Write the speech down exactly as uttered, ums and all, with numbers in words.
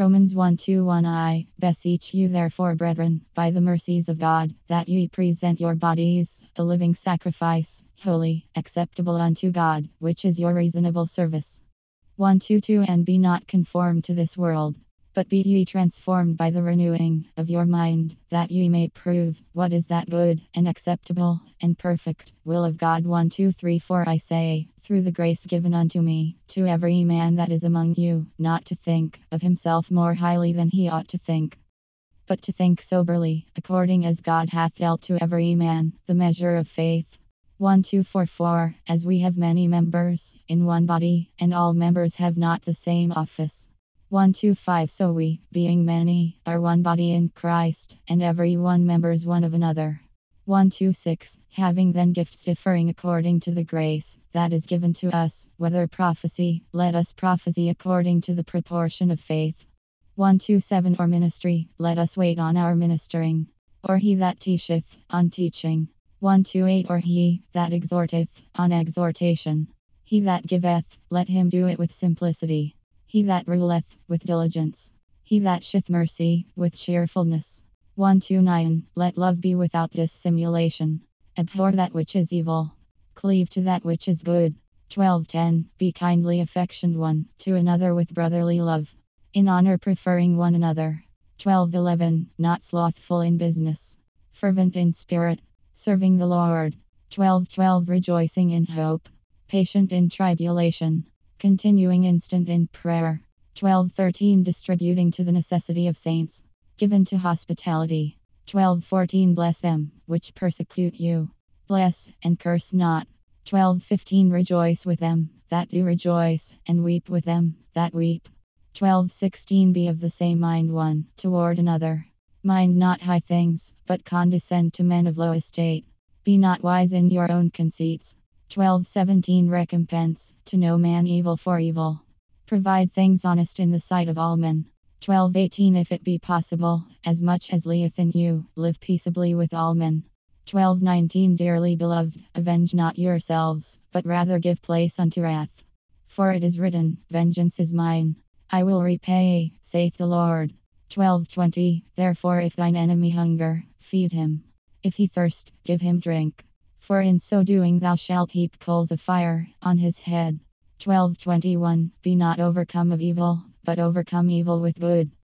Romans one to one I beseech you therefore, brethren, by the mercies of God, that ye present your bodies a living sacrifice, holy, acceptable unto God, which is your reasonable service. one to two And be not conformed to this world, but be ye transformed by the renewing of your mind, that ye may prove what is that good, and acceptable, and perfect will of God. one two three four I say, through the grace given unto me, to every man that is among you, not to think of himself more highly than he ought to think, but to think soberly, according as God hath dealt to every man the measure of faith. one two four four As we have many members in one body, and all members have not the same office. one two five So we, being many, are one body in Christ, and every one members one of another. one two six Having then gifts differing according to the grace that is given to us, whether prophecy, let us prophesy according to the proportion of faith. one two seven Or ministry, let us wait on our ministering. Or he that teacheth, on teaching. one two eight Or he that exhorteth, on exhortation. He that giveth, let him do it with simplicity. He that ruleth, with diligence. He that sheth mercy, with cheerfulness. one two nine Let love be without dissimulation. Abhor that which is evil. Cleave to that which is good. twelve ten Be kindly affectioned one to another with brotherly love, in honor preferring one another. twelve eleven Not slothful in business. Fervent in spirit. Serving the Lord. twelve twelve Rejoicing in hope. Patient in tribulation. Continuing instant in prayer. twelve thirteen Distributing to the necessity of saints. Given to hospitality. twelve fourteen Bless them which persecute you. Bless, and curse not. twelve fifteen Rejoice with them that do rejoice, and weep with them that weep. twelve sixteen Be of the same mind one toward another. Mind not high things, but condescend to men of low estate. Be not wise in your own conceits. twelve seventeen Recompense to no man evil for evil. Provide things honest in the sight of all men. twelve eighteen If it be possible, as much as lieth in you, live peaceably with all men. twelve nineteen Dearly beloved, avenge not yourselves, but rather give place unto wrath. For it is written, Vengeance is mine, I will repay, saith the Lord. twelve twenty Therefore if thine enemy hunger, feed him. If he thirst, give him drink. For in so doing thou shalt heap coals of fire on his head. twelve twenty-one Be not overcome of evil, but overcome evil with good.